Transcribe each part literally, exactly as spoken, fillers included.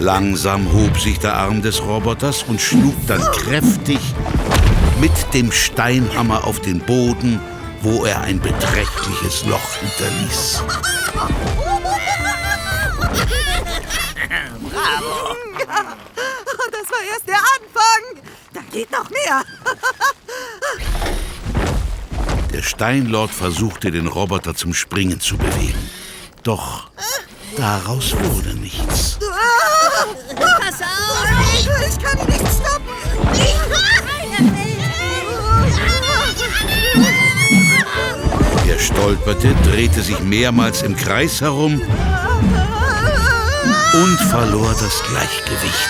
Langsam hob sich der Arm des Roboters und schlug dann kräftig mit dem Steinhammer auf den Boden, wo er ein beträchtliches Loch hinterließ. Bravo! Das war erst der Anfang. Da geht noch mehr. Der Steinlord versuchte, den Roboter zum Springen zu bewegen. Doch daraus wurde nichts. Pass auf! Ich kann ihn nicht stoppen. Er stolperte, drehte sich mehrmals im Kreis herum und verlor das Gleichgewicht.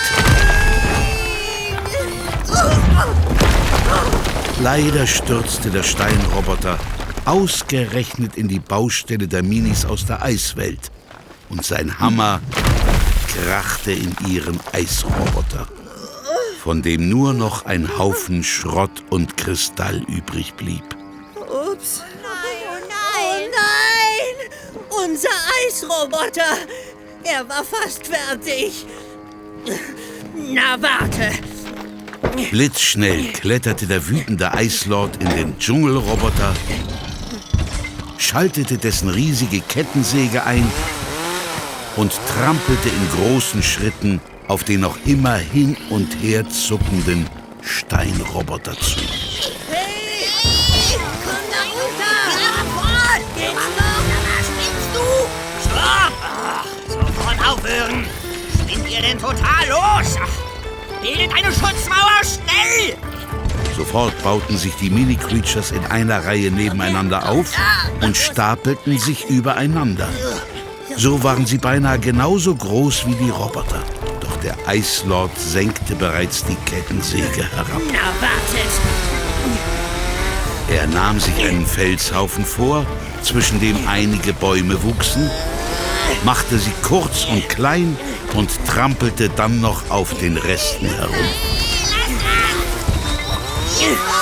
Leider stürzte der Steinroboter ausgerechnet in die Baustelle der Minis aus der Eiswelt und sein Hammer krachte in ihren Eisroboter, von dem nur noch ein Haufen Schrott und Kristall übrig blieb. Ups. Nein, oh nein! Unser Eisroboter! Er war fast fertig. Na, warte. Blitzschnell kletterte der wütende Eislord in den Dschungelroboter, schaltete dessen riesige Kettensäge ein und trampelte in großen Schritten auf den noch immer hin und her zuckenden Steinroboter zu. Hey! Komm da runter! Jawohl! Geht's noch? Was spinnst du? Stopp! Ach, sofort aufhören! Spinnt ihr denn total los? Bildet eine Schutzmauer, schnell! Sofort bauten sich die Mini-Creatures in einer Reihe nebeneinander auf und stapelten sich übereinander. So waren sie beinahe genauso groß wie die Roboter. Doch der Eislord senkte bereits die Kettensäge herab. Na, wartet! Er nahm sich einen Felshaufen vor, zwischen dem einige Bäume wuchsen, machte sie kurz und klein und trampelte dann noch auf den Resten herum.